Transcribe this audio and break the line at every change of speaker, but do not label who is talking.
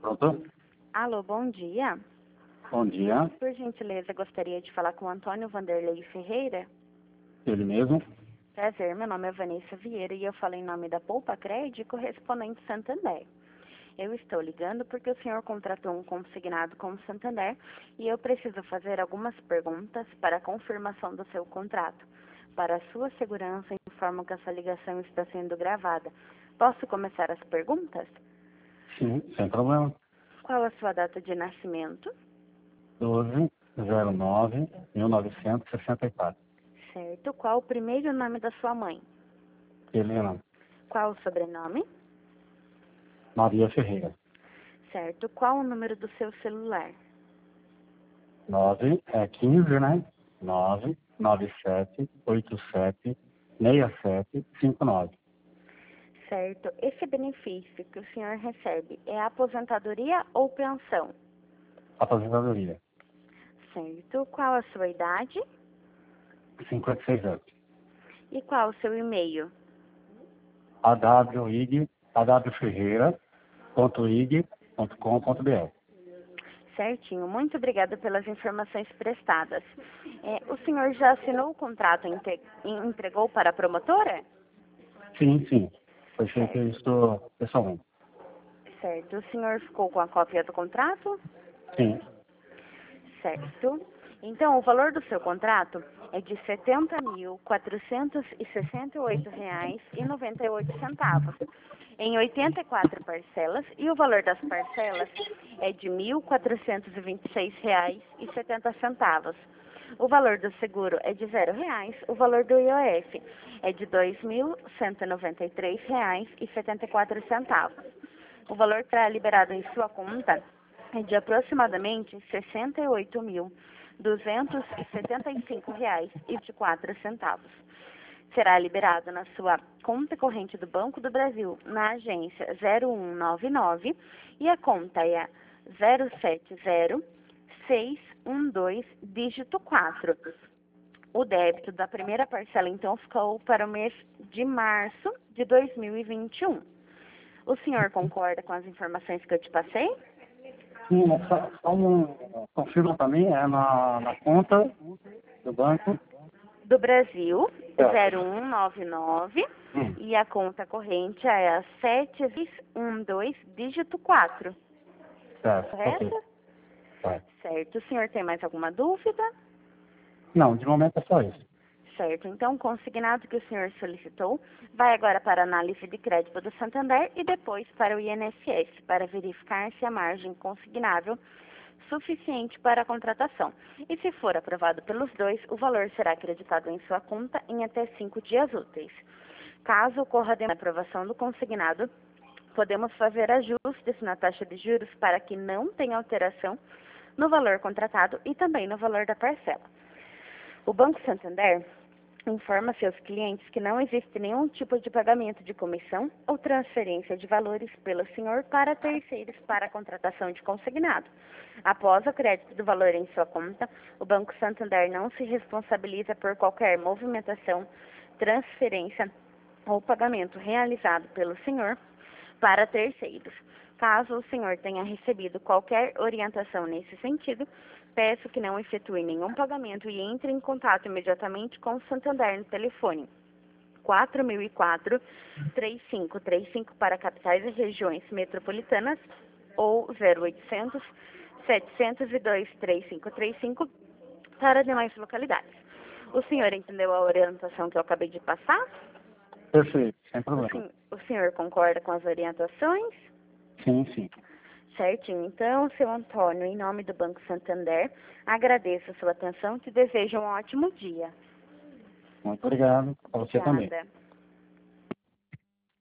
Pronto?
Alô, bom dia.
Bom dia.
Por gentileza, gostaria de falar com o Antônio Vanderlei Ferreira.
Ele mesmo?
Prazer, meu nome é Vanessa Vieira e eu falo em nome da Poupa Crédito correspondente Santander. Eu estou ligando porque o senhor contratou um consignado com o Santander e eu preciso fazer algumas perguntas para a confirmação do seu contrato. Para a sua segurança, informo que essa ligação está sendo gravada. Posso começar as perguntas?
Sim, sem problema.
Qual a sua data de nascimento?
12/09/1964.
Certo. Qual o primeiro nome da sua mãe?
Helena
Qual o sobrenome?
Maria Ferreira.
Certo. Qual o número do seu celular?
15, né? 997876759.
Certo. Esse benefício que o senhor recebe é aposentadoria ou pensão?
Aposentadoria.
Certo. Qual a sua idade?
56 anos.
E qual o seu e-mail?
awig.ferreira.ig.com.br.
Certinho. Muito obrigada pelas informações prestadas. O senhor já assinou o contrato e entregou para a promotora?
Sim, sim. Foi feito isso pessoalmente.
Certo. O senhor ficou com a cópia do contrato?
Sim.
Certo. Então, o valor do seu contrato é de R$ 70.468,98 em 84 parcelas e o valor das parcelas é de R$ 1.426,70. O valor do seguro é de R$ 0,00, o valor do IOF é de R$ 2.193,74. O valor que será liberado em sua conta é de aproximadamente R$ 68.275,24. Será liberado na sua conta corrente do Banco do Brasil, na agência 0199, e a conta é a 070612, dígito 4. O débito da primeira parcela, então, ficou para o mês de março de 2021. O senhor concorda com as informações que eu te passei?
Sim, mas confirma para mim, é na conta do banco.
Do Brasil,
Certo.
0199, e a conta corrente é a 7612, dígito 4.
Certo.
Correto?
Ok. Certo.
Certo. O senhor tem mais alguma dúvida?
Não, de momento é só isso.
Certo. Então, o consignado que o senhor solicitou vai agora para a análise de crédito do Santander e depois para o INSS, para verificar se a margem consignável suficiente para a contratação. E se for aprovado pelos dois, o valor será acreditado em sua conta em até 5 dias úteis. Caso ocorra a aprovação do consignado, podemos fazer ajustes na taxa de juros para que não tenha alteração no valor contratado e também no valor da parcela. O Banco Santander informa seus clientes que não existe nenhum tipo de pagamento de comissão ou transferência de valores pelo senhor para terceiros para a contratação de consignado. Após o crédito do valor em sua conta, o Banco Santander não se responsabiliza por qualquer movimentação, transferência ou pagamento realizado pelo senhor para terceiros. Caso o senhor tenha recebido qualquer orientação nesse sentido, peço que não efetue nenhum pagamento e entre em contato imediatamente com o Santander no telefone 4004-3535 para capitais e regiões metropolitanas ou 0800-702-3535 para demais localidades. O senhor entendeu a orientação que eu acabei de passar?
Perfeito, sem problema.
O senhor concorda com as orientações?
Sim, sim.
Certinho. Então, seu Antônio, em nome do Banco Santander, agradeço a sua atenção e te desejo um ótimo dia.
Muito obrigado. Para você também.
Obrigada.